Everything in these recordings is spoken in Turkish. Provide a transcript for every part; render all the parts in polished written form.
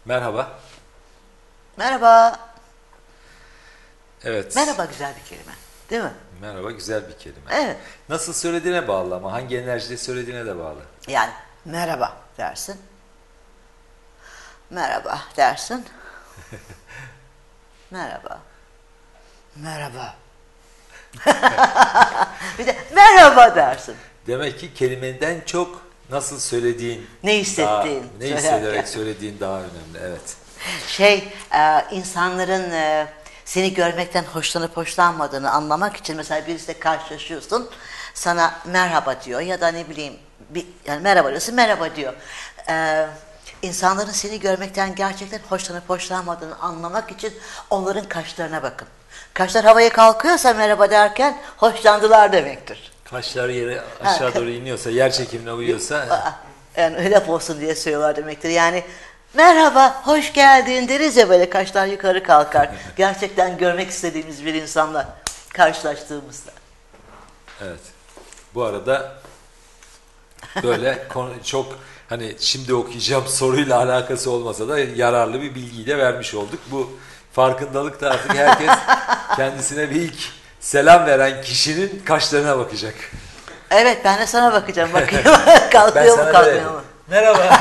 Merhaba. Merhaba. Evet. Merhaba güzel bir kelime. Değil mi? Merhaba güzel bir kelime. Evet. Nasıl söylediğine bağlı ama hangi enerjide söylediğine de bağlı. Yani merhaba dersin. Merhaba dersin. Merhaba. Merhaba. Bir de merhaba dersin. Demek ki kelimeden çok nasıl söylediğin, Ne hissettiğin ne söylerken. hissederek söylediğin daha önemli. Evet. İnsanların seni görmekten hoşlanıp hoşlanmadığını anlamak için mesela birisiyle karşılaşıyorsun, sana merhaba diyor ya da ne bileyim, yani merhaba diyorsun, merhaba diyor. İnsanların seni görmekten gerçekten hoşlanıp hoşlanmadığını anlamak için onların kaşlarına bakın. Kaşlar havaya kalkıyorsa merhaba derken hoşlandılar demektir. Kaşlar yere aşağı doğru iniyorsa, yer çekimine uyuyorsa. Yani laf olsun diye söylüyorlar demektir. Yani merhaba, hoş geldin deriz ya, böyle kaşlar yukarı kalkar. Gerçekten görmek istediğimiz bir insanla karşılaştığımızda. Evet. Bu arada böyle çok hani şimdi okuyacağım soruyla alakası olmasa da yararlı bir bilgiyi de vermiş olduk. Bu farkındalıkta artık herkes kendisine bir ilk selam veren kişinin kaşlarına bakacak. Evet, ben de sana bakacağım. Bakayım Ben kalkıyor mu sana kalkmıyor derim. mu? Merhaba.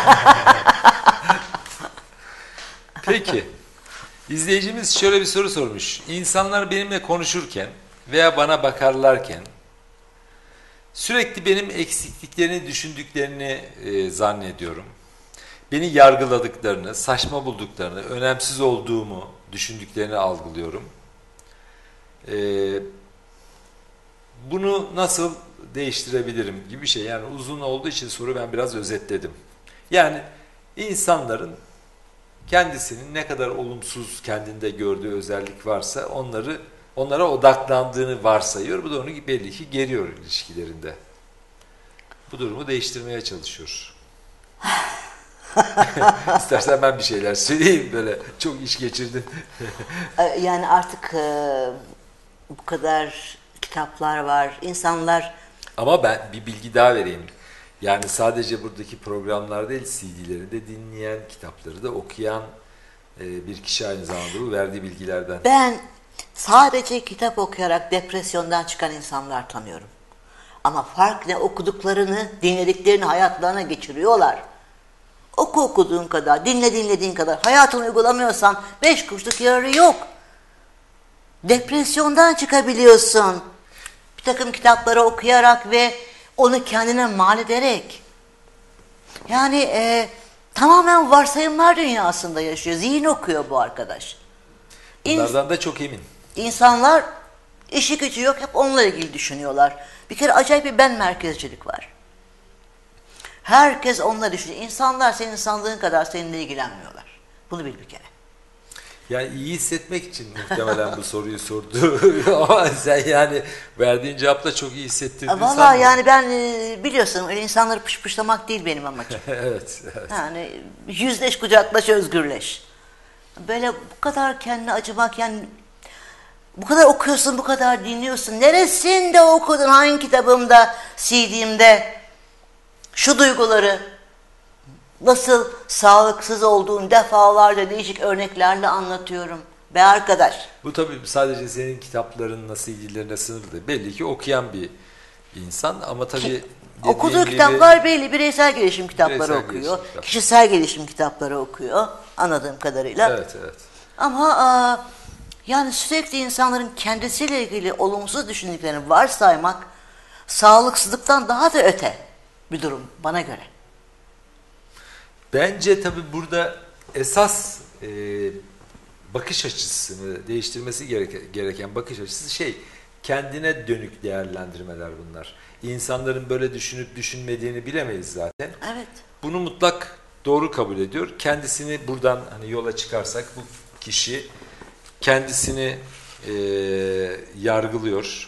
Peki. İzleyicimiz şöyle bir soru sormuş. İnsanlar benimle konuşurken veya bana bakarlarken sürekli benim eksikliklerini düşündüklerini zannediyorum. Beni yargıladıklarını, saçma bulduklarını, önemsiz olduğumu düşündüklerini algılıyorum. Bunu nasıl değiştirebilirim gibi bir şey. Yani uzun olduğu için soru, ben biraz özetledim. Yani insanların kendisinin ne kadar olumsuz kendinde gördüğü özellik varsa onlara odaklandığını varsayıyor. Bu da onu belli ki geriyor ilişkilerinde. Bu durumu değiştirmeye çalışıyor. İstersen ben bir şeyler söyleyeyim, böyle çok iş geçirdin. Yani artık bu kadar kitaplar var. İnsanlar Ama ben bir bilgi daha vereyim. Yani sadece buradaki programlar değil, CD'leri de dinleyen, kitapları da okuyan bir kişi aynı zamanda bu verdiği bilgilerden. Ben sadece kitap okuyarak depresyondan çıkan insanlar tanıyorum. Ama fark ne, okuduklarını, dinlediklerini hayatlarına geçiriyorlar. Okuduğun kadar, dinlediğin kadar hayatını uygulamıyorsan 5 kuruşluk yararı yok. Depresyondan çıkabiliyorsun. Bir takım kitapları okuyarak ve onu kendine mal ederek. Yani tamamen varsayımlar dünyasında yaşıyor. Zihin okuyor bu arkadaş. Bunlardan da çok emin. İnsanlar işi gücü yok, hep onunla ilgili düşünüyorlar. Bir kere acayip bir ben merkezcilik var. Herkes onunla düşünüyor. İnsanlar senin sandığın kadar seninle ilgilenmiyorlar. Bunu bil bir kere. Yani iyi hissetmek için muhtemelen bu soruyu sordu. Ama sen yani verdiğin cevapla çok iyi hissettirdiğini Valla sanmıyorum. yani ben biliyorsun öyle insanları pışpışlamak değil benim amacım. Evet. Yani yüzleş, kucaklaş, özgürleş. Böyle bu kadar kendine acımak, yani bu kadar okuyorsun, bu kadar dinliyorsun. Neresinde okudun, hangi kitabımda, CD'mde şu duyguları nasıl sağlıksız olduğunu defalarca değişik örneklerle anlatıyorum. Be arkadaş. Bu tabii sadece senin kitaplarınla, CD'lerine sınırlı değil. Belli ki okuyan bir insan ama tabii Okuduğu kitaplar belli. Bireysel gelişim kitapları okuyor. Kişisel gelişim kitapları okuyor. Anladığım kadarıyla. Evet, evet. Ama yani sürekli insanların kendisiyle ilgili olumsuz düşündüklerini varsaymak sağlıksızlıktan daha da öte bir durum bana göre. Bence tabii burada esas bakış açısını değiştirmesi gereken bakış açısı kendine dönük değerlendirmeler bunlar. İnsanların böyle düşünüp düşünmediğini bilemeyiz zaten. Evet. Bunu mutlak doğru kabul ediyor. Kendisini buradan hani yola çıkarsak bu kişi kendisini yargılıyor.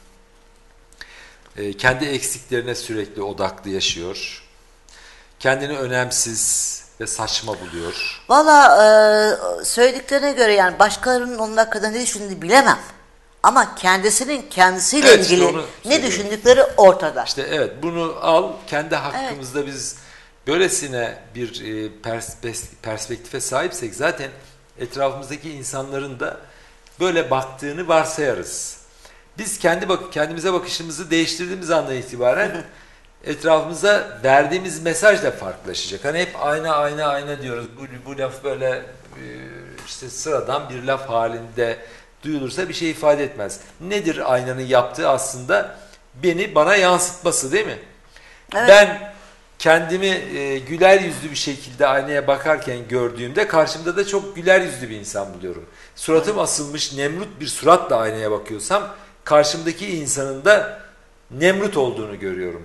Kendi eksiklerine sürekli odaklı yaşıyor. Kendini önemsiz ve saçma buluyor. Valla söylediklerine göre yani başkalarının onun hakkında ne düşündüğünü bilemem. Ama kendisinin kendisiyle ilgili ne düşündükleri ortada. İşte evet, bunu al, kendi hakkımızda biz böylesine bir perspektife sahipsek zaten etrafımızdaki insanların da böyle baktığını varsayarız. Biz kendimize bakışımızı değiştirdiğimiz andan itibaren etrafımıza verdiğimiz mesaj da farklılaşacak. Hani hep ayna diyoruz. Bu laf böyle işte sıradan bir laf halinde duyulursa bir şey ifade etmez. Nedir aynanın yaptığı aslında? Bana yansıtması, değil mi? Evet. Ben kendimi güler yüzlü bir şekilde aynaya bakarken gördüğümde karşımda da çok güler yüzlü bir insan buluyorum. Suratım asılmış Nemrut bir suratla aynaya bakıyorsam karşımdaki insanın da Nemrut olduğunu görüyorum.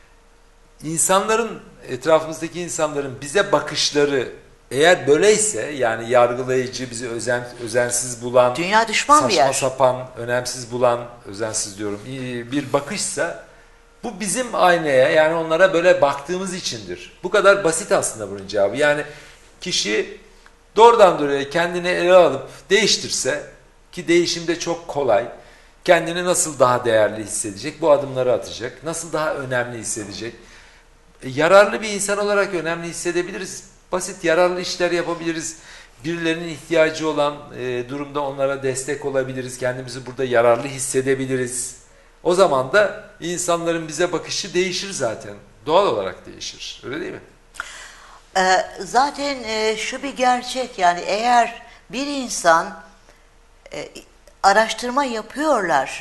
Etrafımızdaki insanların bize bakışları eğer böyleyse, yani yargılayıcı, bizi özensiz bulan, Dünya düşman bir saçma yer. sapan, önemsiz bulan, özensiz diyorum, bir bakışsa bu bizim aynaya, yani onlara böyle baktığımız içindir. Bu kadar basit aslında bunun cevabı. Yani kişi doğrudan doğruya kendini ele alıp değiştirse, ki değişim de çok kolay, kendini nasıl daha değerli hissedecek, bu adımları atacak, nasıl daha önemli hissedecek, yararlı bir insan olarak önemli hissedebiliriz. Basit yararlı işler yapabiliriz. Birilerinin ihtiyacı olan durumda onlara destek olabiliriz. Kendimizi burada yararlı hissedebiliriz. O zaman da insanların bize bakışı değişir zaten. Doğal olarak değişir. Öyle değil mi? Zaten şu bir gerçek, yani eğer bir insan araştırma yapıyorlar,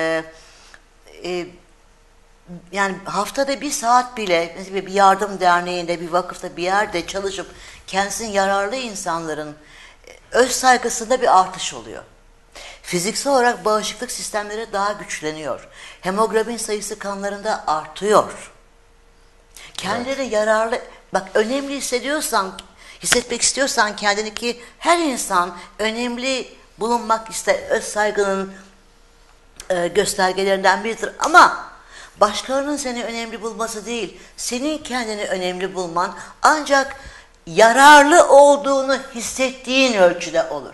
yani haftada 1 saat bile mesela bir yardım derneğinde, bir vakıfta, bir yerde çalışıp kendisinin yararlı insanların öz saygısında bir artış oluyor. Fiziksel olarak bağışıklık sistemleri daha güçleniyor. Hemoglobin sayısı kanlarında artıyor. Kendileri yararlı, bak önemli hissetmek istiyorsan kendini, ki her insan önemli bulunmak ister, öz saygının göstergelerinden biridir, ama başkalarının seni önemli bulması değil, senin kendini önemli bulman ancak yararlı olduğunu hissettiğin ölçüde olur.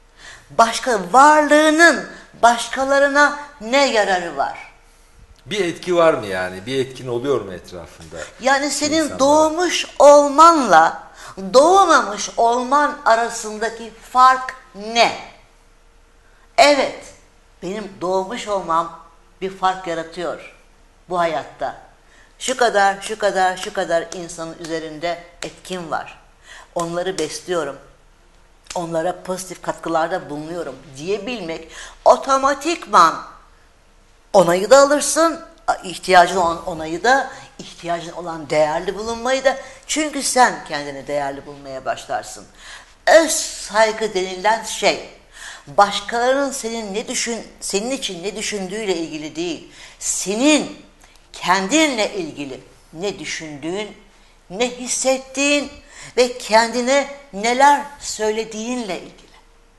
Varlığının başkalarına ne yararı var? Bir etki var mı yani? Bir etkin oluyor mu etrafında? Yani senin insanlara? doğmuş olmanla doğmamış olman arasındaki fark ne? Evet, benim doğmuş olmam bir fark yaratıyor bu hayatta. Şu kadar insanın üzerinde etkim var. Onları besliyorum. Onlara pozitif katkılarda bulunuyorum diyebilmek, otomatikman onayı da alırsın, ihtiyacın olan onayı da, ihtiyacın olan değerli bulunmayı da, çünkü sen kendini değerli bulmaya başlarsın. Öz saygı denilen şey, başkalarının senin için ne düşündüğüyle ilgili değil, senin kendinle ilgili ne düşündüğün, ne hissettiğin ve kendine neler söylediğinle ilgili.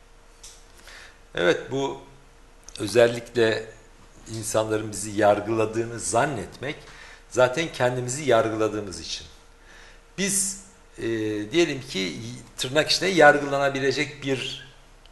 Evet, bu özellikle insanların bizi yargıladığını zannetmek zaten kendimizi yargıladığımız için. Biz diyelim ki tırnak içinde yargılanabilecek bir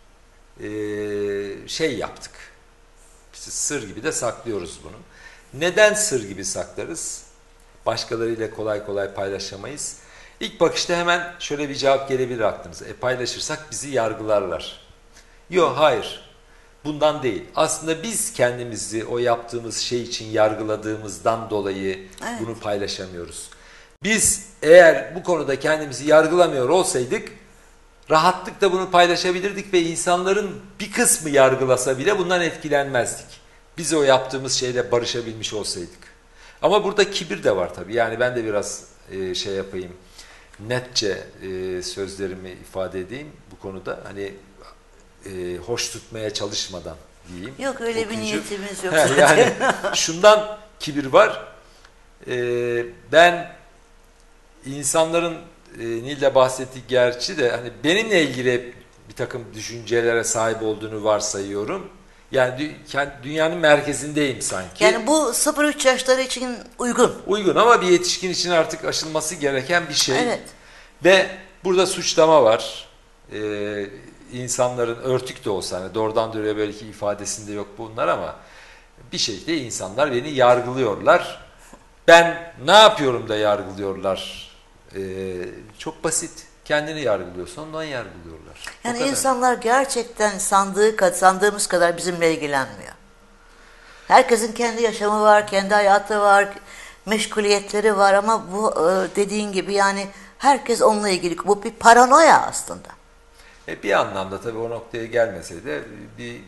şey yaptık. İşte sır gibi de saklıyoruz bunu. Neden sır gibi saklarız? Başkalarıyla kolay kolay paylaşamayız. İlk bakışta hemen şöyle bir cevap gelebilir aklınıza. Paylaşırsak bizi yargılarlar. Yok, hayır. Bundan değil. Aslında biz kendimizi o yaptığımız şey için yargıladığımızdan dolayı bunu paylaşamıyoruz. Biz eğer bu konuda kendimizi yargılamıyor olsaydık rahatlıkla bunu paylaşabilirdik ve insanların bir kısmı yargılasa bile bundan etkilenmezdik. Biz o yaptığımız şeyle barışabilmiş olsaydık. Ama burada kibir de var tabii. Yani ben de biraz şey yapayım, netçe sözlerimi ifade edeyim bu konuda. Hani hoş tutmaya çalışmadan diyeyim. Yok, öyle okuyucu. bir niyetimiz yok. Yani şundan kibir var. Ben insanların Nil'de bahsettik gerçi de hani benimle ilgili bir takım düşüncelere sahip olduğunu varsayıyorum. Yani dünyanın merkezindeyim sanki. Yani bu 0-3 yaşları için uygun. Uygun ama bir yetişkin için artık aşılması gereken bir şey. Evet. Ve burada suçlama var. İnsanların örtük de olsa, hani doğrudan doğruya belki ifadesinde yok bunlar, ama bir şekilde insanlar beni yargılıyorlar. Ben ne yapıyorum da yargılıyorlar çok basit. Kendini yargılıyorsan ondan yargılıyorlar. O Yani kadar. insanlar gerçekten sandığımız kadar bizimle ilgilenmiyor. Herkesin kendi yaşamı var, kendi hayatı var, meşguliyetleri var ama bu dediğin gibi yani herkes onunla ilgili. Bu bir paranoya aslında. Bir anlamda tabii o noktaya gelmese de bir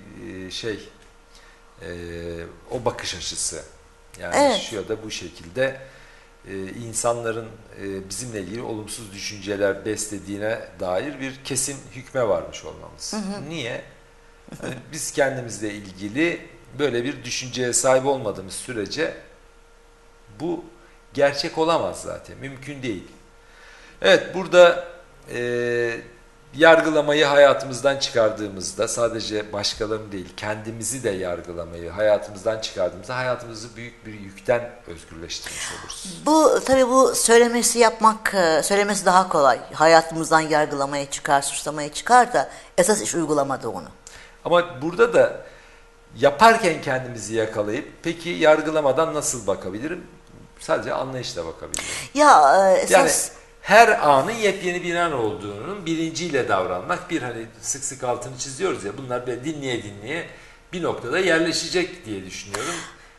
o bakış açısı. Yani Evet. şu ya da bu şekilde insanların bizimle ilgili olumsuz düşünceler beslediğine dair bir kesin hükme varmış olmamız. Niye? Yani biz kendimizle ilgili böyle bir düşünceye sahip olmadığımız sürece bu gerçek olamaz zaten. Mümkün değil. Evet, burada yargılamayı hayatımızdan çıkardığımızda sadece başkalarını değil kendimizi de yargılamayı hayatımızdan çıkardığımızda hayatımızı büyük bir yükten özgürleştirmiş oluruz. Bu tabii bu söylemesi daha kolay. Hayatımızdan yargılamaya çıkar, suçlamaya çıkar da esas iş uygulamada onu. Ama burada da yaparken kendimizi yakalayıp peki yargılamadan nasıl bakabilirim? Sadece anlayışla bakabilirim. Ya esas... Yani her anın yepyeni bir an olduğunun bilinciyle davranmak bir hani sık sık altını çiziyoruz ya bunlar böyle dinleye dinleye bir noktada yerleşecek diye düşünüyorum.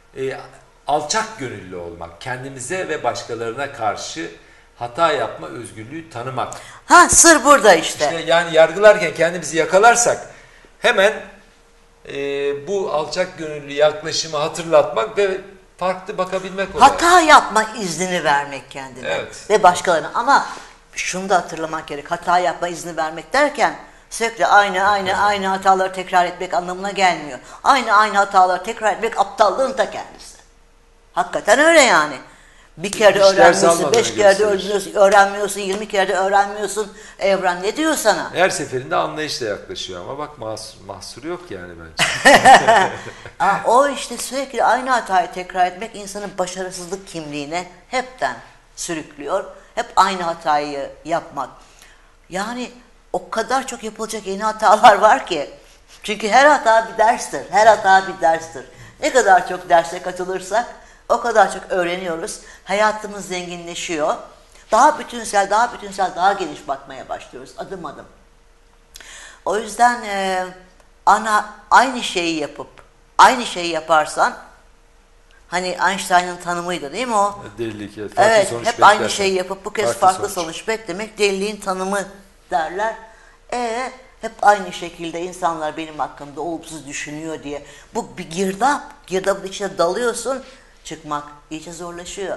Alçak gönüllü olmak, kendimize ve başkalarına karşı hata yapma özgürlüğü tanımak. Ha sır burada işte. İşte yani yargılarken kendimizi yakalarsak hemen bu alçak gönüllü yaklaşımı hatırlatmak ve farklı bakabilmek olay. Hata yapma iznini vermek kendine Evet. ve başkalarına. Ama şunu da hatırlamak gerek. Hata yapma izni vermek derken sürekli aynı hataları tekrar etmek anlamına gelmiyor. Aynı hataları tekrar etmek aptallığın ta kendisi. Hakikaten öyle yani. Bir kere Hiç ders öğrenmiyorsun, almadığını 5 kere de gösterir. öğrenmiyorsun, 20 kere de öğrenmiyorsun. Evren ne diyor sana? Her seferinde anlayışla yaklaşıyor ama bak mahsuru yok yani bence. O işte sürekli aynı hatayı tekrar etmek insanın başarısızlık kimliğine hepten sürüklüyor. Hep aynı hatayı yapmak. Yani o kadar çok yapılacak yeni hatalar var ki. Çünkü her hata bir derstir. Her hata bir derstir. Ne kadar çok derse katılırsak o kadar çok öğreniyoruz. Hayatımız zenginleşiyor. Daha bütünsel, daha geniş bakmaya başlıyoruz adım adım. O yüzden aynı şeyi yapıp aynı şeyi yaparsan hani Einstein'ın tanımıydı değil mi o? Delilik, farklı Evet, sonuç hep beklersen. aynı şeyi yapıp bu kez farklı sonuç beklemek deliliğin tanımı derler. Hep aynı şekilde insanlar benim hakkımda olumsuz düşünüyor diye. Bu bir girdap. Girdabın içine dalıyorsun, çıkmak iyice zorlaşıyor.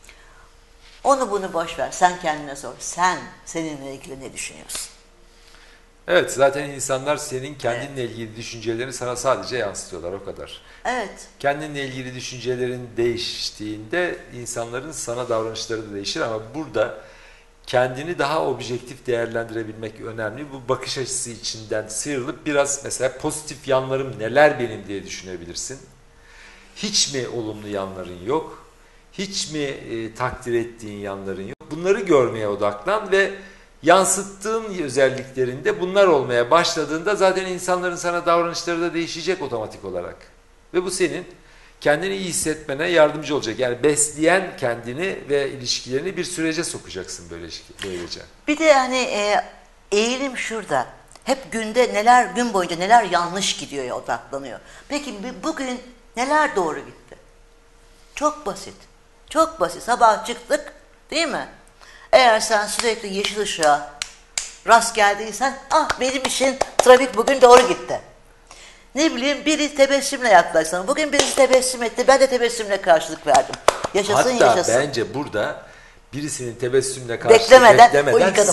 Onu bunu boş ver. Sen kendine sor. Seninle ilgili ne düşünüyorsun? Evet, zaten insanlar senin kendinle ilgili düşüncelerini sana sadece yansıtıyorlar, o kadar. Evet. Kendinle ilgili düşüncelerin değiştiğinde insanların sana davranışları da değişir ama burada kendini daha objektif değerlendirebilmek önemli. Bu bakış açısı içinden sıyrılıp biraz mesela pozitif yanlarım neler benim diye düşünebilirsin. Hiç mi olumlu yanların yok? Hiç mi takdir ettiğin yanların yok? Bunları görmeye odaklan ve yansıttığın özelliklerinde bunlar olmaya başladığında zaten insanların sana davranışları da değişecek otomatik olarak. Ve bu senin kendini iyi hissetmene yardımcı olacak. Yani besleyen kendini ve ilişkilerini bir sürece sokacaksın böylece. Bir de hani eğilim şurada. Hep gün boyunca neler yanlış gidiyor ya odaklanıyor. Peki bugün neler doğru gitti? Çok basit. Çok basit. Sabah çıktık değil mi? Eğer sen sürekli yeşil ışığa rast geldiysen benim için trafik bugün doğru gitti. Ne bileyim biri tebessümle yaklaşsana. Bugün birisi tebessüm etti. Ben de tebessümle karşılık verdim. Yaşasın Hatta yaşasın. bence burada birisinin tebessümle karşılık beklemeden o yıkadım.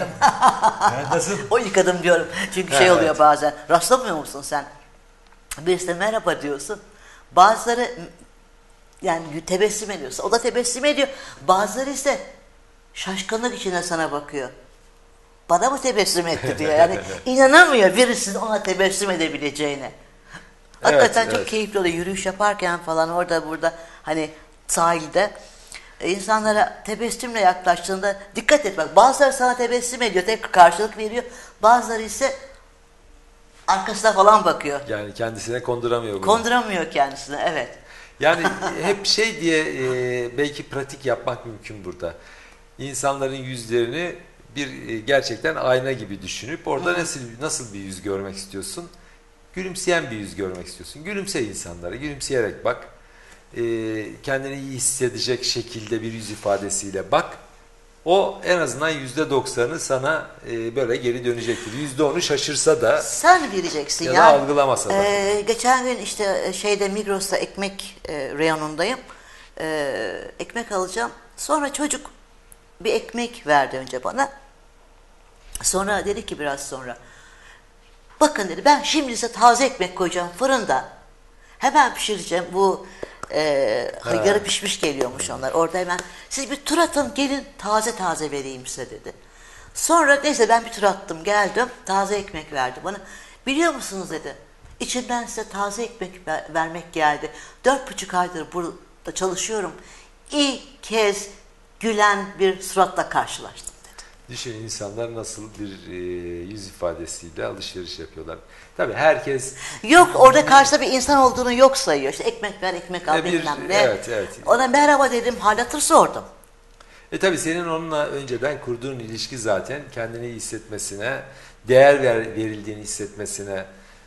Nasıl? O yıkadım diyorum. Çünkü Evet. oluyor bazen. Rastlamıyor musun sen? Birisine merhaba diyorsun. Bazıları yani tebessüm ediyorsa o da tebessüm ediyor. Bazıları ise şaşkınlık içinde sana bakıyor. Bana mı tebessüm etti diyor. Yani inanamıyor birisinin ona tebessüm edebileceğine. Hakikaten Evet, çok evet. keyifli oluyor. Yürüyüş yaparken falan orada burada hani sahilde insanlara tebessümle yaklaştığında dikkat et bak. Bazıları sana tebessüm ediyor, tek karşılık veriyor. Bazıları ise arkasına falan bakıyor. Yani kendisine konduramıyor bunu. Konduramıyor kendisine, evet. Yani hep diye belki pratik yapmak mümkün burada. insanların yüzlerini bir gerçekten ayna gibi düşünüp orada nasıl bir yüz görmek istiyorsun? Gülümseyen bir yüz görmek istiyorsun. Gülümse insanlara, gülümseyerek bak. Kendini iyi hissedecek şekilde bir yüz ifadesiyle bak. O en azından %90'ı sana böyle geri dönecektir. %10'u şaşırsa da Sen bileceksin ya da yani. algılamasa da. Geçen gün işte Migros'ta ekmek reyonundayım. Ekmek alacağım. Sonra çocuk bir ekmek verdi önce bana. Sonra dedi ki biraz sonra, bakın dedi, ben şimdi size taze ekmek koyacağım fırında. Hemen pişireceğim. Bu yarı pişmiş geliyormuş onlar. Orada hemen siz bir tur atın gelin taze taze vereyim size dedi. Sonra neyse ben bir tur attım geldim. Taze ekmek verdi bana. Biliyor musunuz dedi. İçinden size taze ekmek vermek geldi. 4,5 aydır burada çalışıyorum. İlk kez gülen bir suratla karşılaştım dedi. Düşün insanlar nasıl bir yüz ifadesiyle alışveriş yapıyorlar. Tabii herkes... Yok orada karşıda bir insan olduğunu yok sayıyor. İşte ekmek ver, ekmek al bilmem ne. Evet. Ona merhaba dedim, hal hatır sordum. Tabii senin onunla önceden kurduğun ilişki zaten kendini iyi hissetmesine, değer verildiğini hissetmesine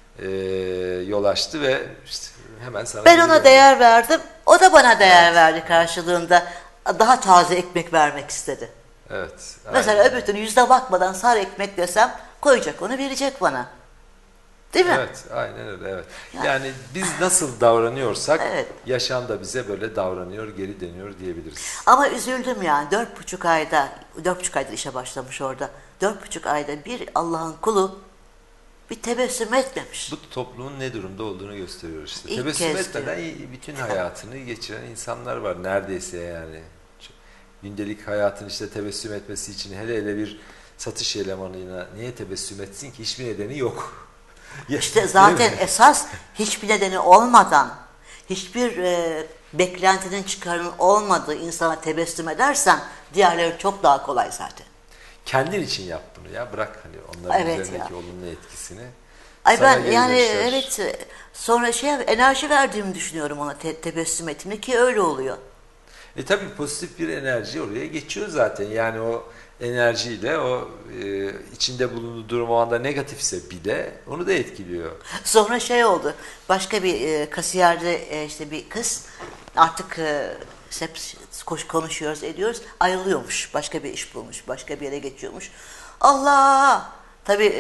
yol açtı ve işte hemen sana... Ben ona değer verdim, o da bana değer verdi karşılığında. Daha taze ekmek vermek istedi. Evet. Mesela öbür türlü yüzüne bakmadan sar ekmek desem koyacak onu verecek bana. Değil mi? Evet, aynen öyle. Evet. Yani biz nasıl davranıyorsak Evet. yaşam da bize böyle davranıyor, geri dönüyor diyebiliriz. Ama üzüldüm yani 4,5 ayda, 4,5 aydır işe başlamış orada. 4,5 ayda bir Allah'ın kulu bir tebessüm etmemiş. Bu toplumun ne durumda olduğunu gösteriyor işte. İlk Tebessüm kez etmeden bütün hayatını geçiren insanlar var neredeyse yani. Gündelik hayatın işte tebessüm etmesi için hele bir satış elemanına niye tebessüm etsin ki? Hiçbir nedeni yok. İşte zaten esas hiçbir nedeni olmadan, hiçbir beklentinin çıkarının olmadığı insana tebessüm edersen diğerleri çok daha kolay zaten. Kendin için yap bunu ya. Bırak hani onların Evet üzerindeki ya. olumlu etkisini. Ay Sana ben geri yani dönüşler. evet sonra enerji verdiğimi düşünüyorum ona tebessüm ettiğimde ki öyle oluyor. Tabii pozitif bir enerji oraya geçiyor zaten. Yani o enerjiyle o içinde bulunduğu durum o anda negatifse bile onu da etkiliyor. Sonra oldu. Başka bir kasiyerde işte bir kız artık hep konuşuyoruz ediyoruz. Ayrılıyormuş. Başka bir iş bulmuş. Başka bir yere geçiyormuş. Allah! Tabii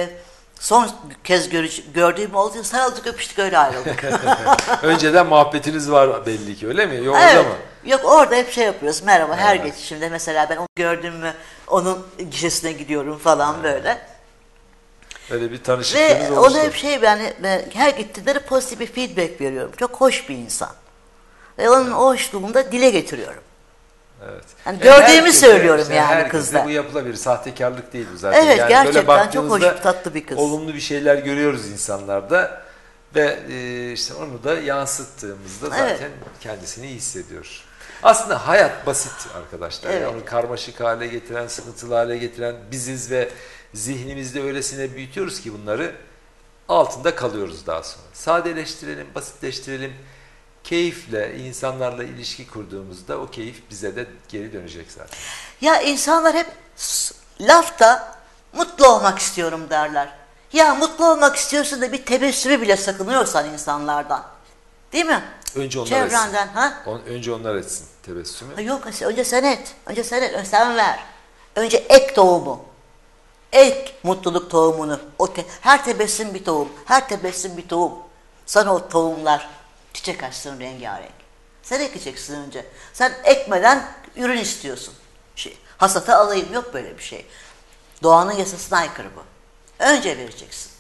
son kez gördüğüm oldu. Sarıldık öpüştük öyle ayrıldık. Önceden muhabbetiniz var belli ki öyle mi? Yok Evet. orada mı? Yok orada hep yapıyoruz. Merhaba her Evet. geçişimde mesela ben onu gördüm mü onun gişesine gidiyorum falan böyle. Öyle bir tanışıklığınız Ve oluştu. ona hep ben her gittiğinde de pozitif bir feedback veriyorum. Çok hoş bir insan. Ve onun o hoşluğunu da dile getiriyorum. Evet. Yani gördüğümü herkese, söylüyorum yani herkese kızda. Bu yapılabilir. Sahtekarlık değil bu zaten. Evet, yani gerçekten böyle çok hoş, baktığınızda tatlı bir kız. olumlu bir şeyler görüyoruz insanlarda ve işte onu da yansıttığımızda zaten Evet. kendisini iyi hissediyor. Aslında hayat basit arkadaşlar. Evet. Yani onu karmaşık hale getiren, sıkıntılı hale getiren biziz ve zihnimizde öylesine büyütüyoruz ki bunları altında kalıyoruz daha sonra. Sadeleştirelim, basitleştirelim. Keyifle, insanlarla ilişki kurduğumuzda o keyif bize de geri dönecek zaten. Ya insanlar hep lafta mutlu olmak istiyorum derler. Ya mutlu olmak istiyorsun da bir tebessümü bile sakınıyorsan insanlardan. Değil mi? Önce onlar Çevrenden. etsin. Ha? Önce onlar etsin tebessümü. Ha, yok önce sen et. Önce sen et. Sen ver. Önce ek tohumu. Ek mutluluk tohumunu. Her tebessüm bir tohum. Her tebessüm bir tohum. Sana o tohumlar çiçek açsın rengarenk. Sen ekeceksin önce. Sen ekmeden ürün istiyorsun. Hasata alayım yok böyle bir şey. Doğanın yasasına aykırı bu. Önce vereceksin.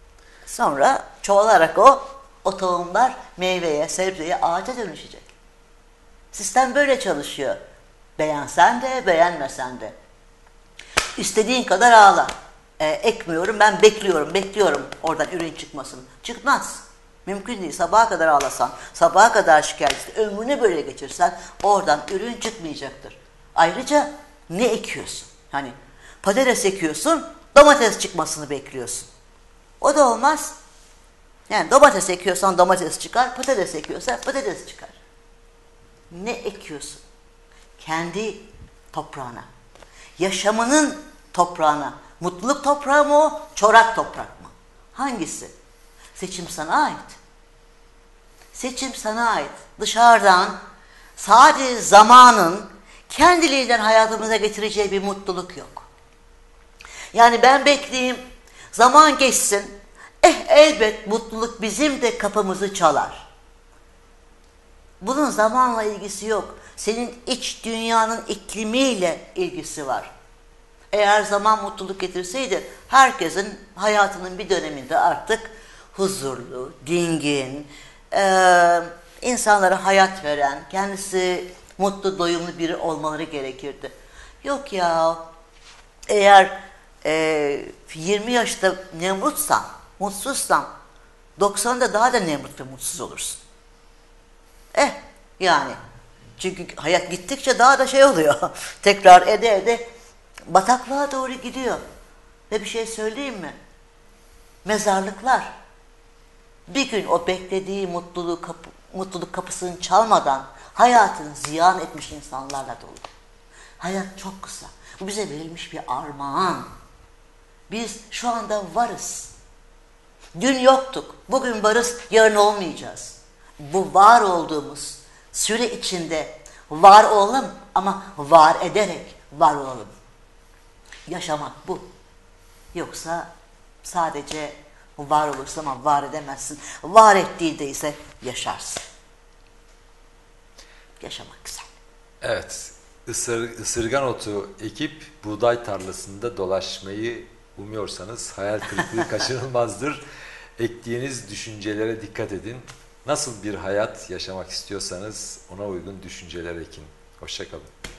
Sonra çoğalarak o tohumlar meyveye, sebzeye, ağaca dönüşecek. Sistem böyle çalışıyor. Beğensen de, beğenmesen de. İstediğin kadar ağla. Ekmiyorum, ben bekliyorum oradan ürün çıkmasın. Çıkmaz. Mümkün değil. Sabaha kadar ağlasan, sabaha kadar şikayet et, ömrünü böyle geçirsen oradan ürün çıkmayacaktır. Ayrıca ne ekiyorsun? Hani patates ekiyorsun, domates çıkmasını bekliyorsun. O da olmaz. Yani domates ekiyorsan domates çıkar, patates ekiyorsan patates çıkar. Ne ekiyorsun? Kendi toprağına. Yaşamının toprağına. Mutluluk toprağı mı o, çorak toprak mı? Hangisi? Seçim sana ait. Seçim sana ait. Dışarıdan sadece zamanın kendiliğinden hayatımıza getireceği bir mutluluk yok. Yani ben bekleyeyim, zaman geçsin, elbet mutluluk bizim de kapımızı çalar. Bunun zamanla ilgisi yok. Senin iç dünyanın iklimiyle ilgisi var. Eğer zaman mutluluk getirseydi herkesin hayatının bir döneminde artık huzurlu, dingin, insanlara hayat veren, kendisi mutlu, doyumlu biri olmaları gerekirdi. Yok ya, eğer 20 yaşta nemrutsan, mutsuzsan, 90'da daha da nemrut ve mutsuz olursun. Yani. Çünkü hayat gittikçe daha da şey oluyor. Tekrar ede bataklığa doğru gidiyor. Ve bir şey söyleyeyim mi? Mezarlıklar. Bir gün o beklediği mutluluk kapısını çalmadan hayatını ziyan etmiş insanlarla dolu. Hayat çok kısa. Bu bize verilmiş bir armağan. Biz şu anda varız. Dün yoktuk. Bugün varız, yarın olmayacağız. Bu var olduğumuz süre içinde var olalım ama var ederek var olalım. Yaşamak bu. Yoksa sadece var olursun ama var edemezsin. Var ettiğinde ise yaşarsın. Yaşamak güzel. Evet, ısırgan otu ekip buğday tarlasında dolaşmayı umuyorsanız hayal kırıklığı kaçınılmazdır. Ektiğiniz düşüncelere dikkat edin. Nasıl bir hayat yaşamak istiyorsanız ona uygun düşünceler ekin. Hoşça kalın.